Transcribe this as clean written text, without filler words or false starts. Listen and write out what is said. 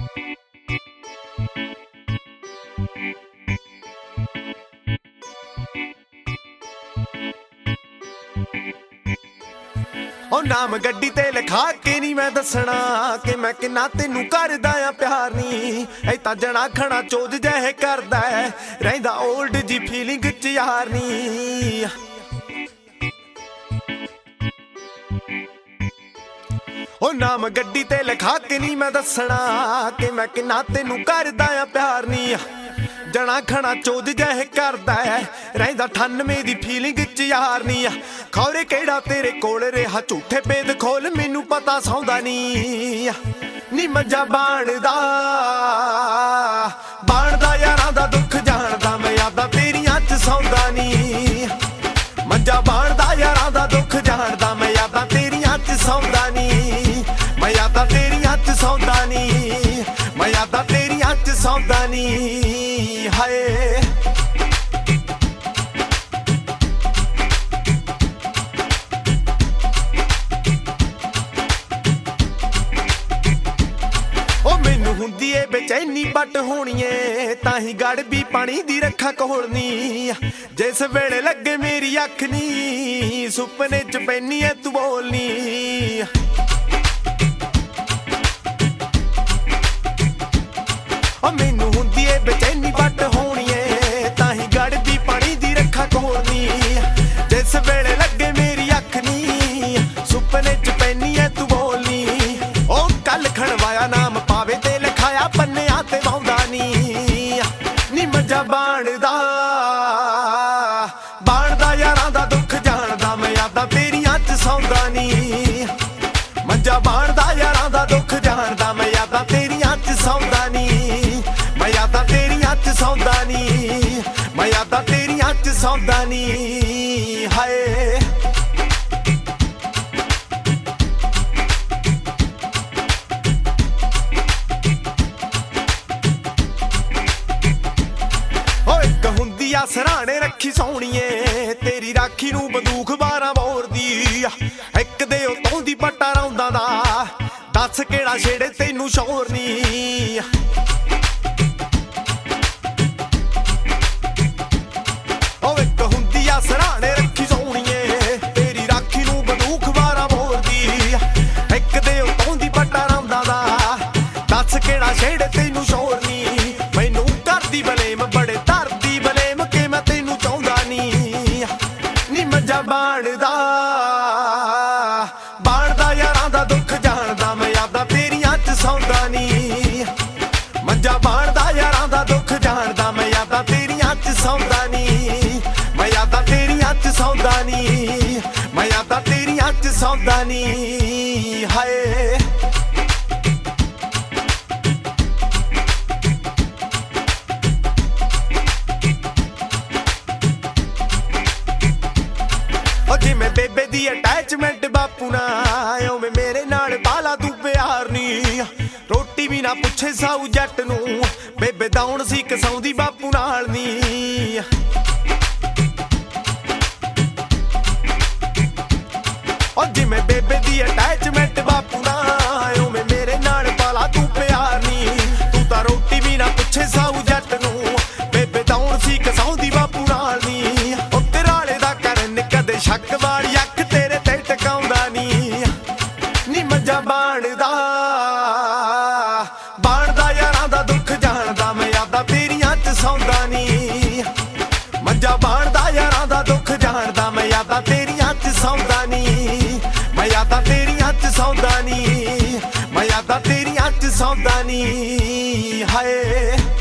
ओ नाम गड्डी ते लिखा के नहीं मैं दसना कि मैं किन्ना तेनू करदा आ प्यार नी। ऐ तां जना खना चोज जह करदा रहिंदा ओल्ड जी फीलिंग च यार नी। ओ नाम गड्डी ते लिखा के नहीं मैं दसना कि मैं किन्ना तेनू करदा आ प्यार नी। जना खना चोद जह करदा रहिंदा 98 दी फीलिंग च यार नी। खौरे केड़ा तेरे कोल रेहा झूठे पेद खोल मैनू पता सौंदा नी मजा बाणदा यारां दा दुख जानदा मैं यादां तेरियां च सौंदा नी। मजा बाणदा यारां दा दुख जानदा मैं यादां तेरियां च सौंदा नी। मैं यादां तेरियां च सौंदा नी। मैं यादां तेरियां च सौंदा नी। हाय हुंदी ए बेचैनी बट होनी है ताही गड़ भी पानी दी रखा कोलनी। जिस वेले लगे मेरी अख नी सुपने च पैनी है तू बोलनी। ओ मैनू हुंदी ए बेचैनी बट होनी है ताही गड़ भी पानी दी रखा कोलनी। जिस वेले लगे मेरी अख नी सुपने च पैनी है तू बोलनी। ओ कल खड़वाया नाम पावे ते लिखाया पन्निया ते वाउंदा नी मजा बाणदा यारां दा दुख जानदा मैं यादां तेरियां च सौंदा नी। मजा बाणदा यारां दा दुख जानदा मैं यादां तेरियां च सौंदा नी। मैं यादां तेरियां च सौंदा नी। मैं यादां तेरियां च सौंदा नी। हाय सराहने रखी सोहणीए तेरी राखी नू बंदूक 12 बोर दी। एक दे उतों दी पट्टा रौंदा दा दस केड़ा छेड़े तेनू शोर नी। ओ एक हुंदी आ सराहने रखी सोहणीए तेरी राखी नू बंदूक 12 बोर दी। एक दे उतों दी पट्टा रौंदा दा दस केड़ा छेड़े तेनू शोर नी। मैनू करदी बलेम बड़े धरदी बलेम मैं तेनू चाहुंदा नी मजा बाणदा यारां दा दुख जानदा मैं यादां तेरियां च सौंदा नी। मजा बाणदा यारां दा दुख जानदा मैं यादां तेरियां च सौंदा नी। मैं यादां तेरियां च सौंदा नी। मैं यादां तेरियां च सौंदा नी। हाय जिमें बेबे दी अटैचमेंट बापू ना उवें मेरे नाल बाला तू प्यार नी। रोटी भी ना पुछे साऊ जट नू बेबे दौण सी कसौंदी बापू नाल नी। और जिमें बेबे दी अटैचमेंट बापू ना उवें मेरे नाल बाला तू प्यार नी। तू तां रोटी भी ना पुछे साऊ जट नू बेबे दौण सी कसौंदी बापू नाल नी। ओ तेराले दा करन कदे शक वाली अख तेरे ते टकाउंदा नी मजा बाणदा यारां दा दुख जानदा मैं यादां तेरियां च सौंदा नी। मजा बाणदा यारां दा दुख जानदा मैं यादां तेरियां च सौंदा नी। मैं यादां तेरियां च सौंदा नी। मैं यादां तेरियां च सौंदा नी। हाय